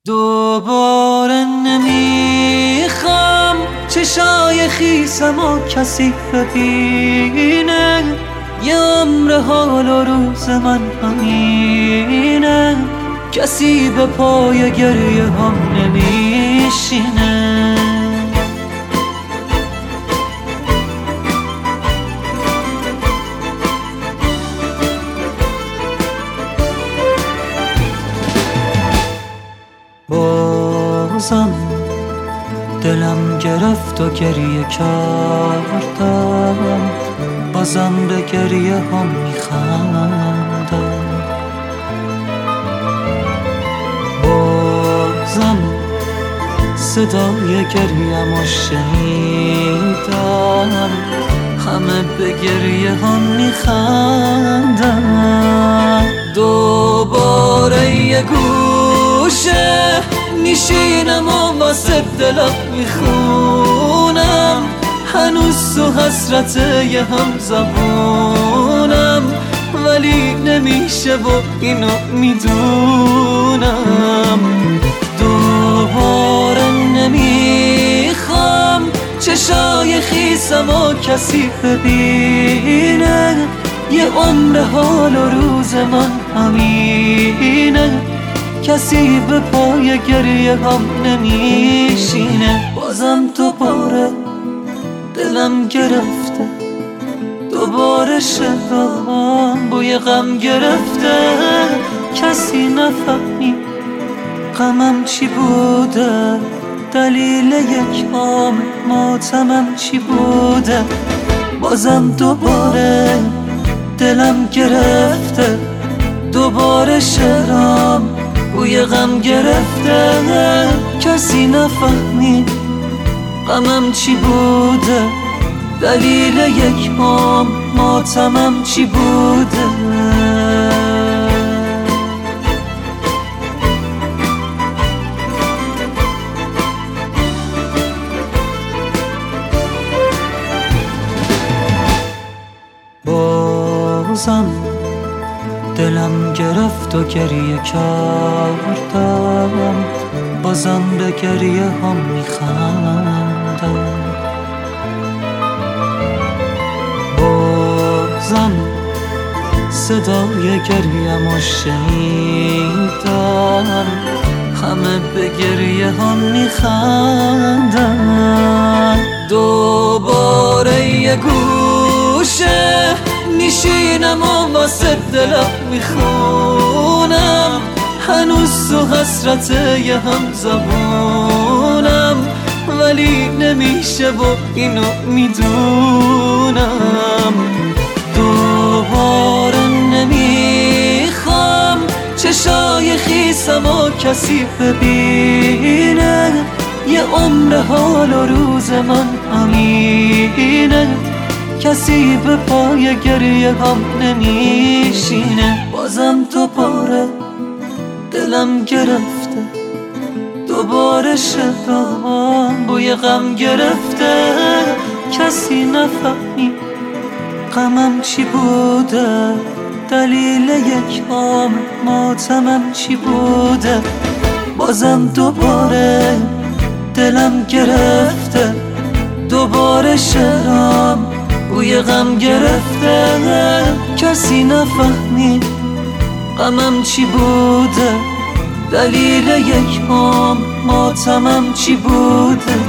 دوباره نمیخوام چشای خیسم و کسی ببینه، یه عمر حال و روز من همینه، کسی به پای گریه هم نمیشینه. بازم دلم گرفت و گریه کردم، بازم به گریه هم میخندم. بازم صدای گریم و شنیدم، همه به گریه هم میخندم. دوباره یه گوشه میشینم و واسه دلم میخونم، هنوز تو حسرت یه هم زبونم، ولی نمیشه و اینو میدونم. دوباره نمیخوام چشای خیسم و کسی ببینه، یه عمر حال و روز من همینه، کسی به پای گریه هم نمیشینه. بازم دوباره دلم گرفته، دوباره شدم بوی غم گرفته، کسی نفهمید غمم چی بوده، دلیل یک عام ماتمم چی بوده. بازم دوباره دلم گرفته، دوباره شدم بوی غم گرفته، کسی نفهمید غمم چی بوده، دلیل یک عام ماتمم چی بوده. بازم دلم گرفت و گریه کردم، بازم به گریه هم میخندم. بازم صدای گریم و شنیدم، همه به گریه هم میخندم. دوباره یه گوشه میشینم و واسه دلم میخونم، هنوز تو حسرت یه هم زبونم، ولی نمیشه و اینو میدونم. دوباره نمیخوام چشای خیسم و کسی ببینه، یه عمر حال و روز من همینه، کسی به پای گریه هم نمیشینه. بازم دوباره دلم گرفته، دوباره شدم بوی غم گرفته، کسی نفهمید غمم چی بوده، دلیل یک عام ماتمم چی بوده. بازم دوباره دلم گرفته، دوباره شدم بوی غم گرفته، کسی نفهمید غمم چی بوده، دلیل یک عام ماتمم چی بوده.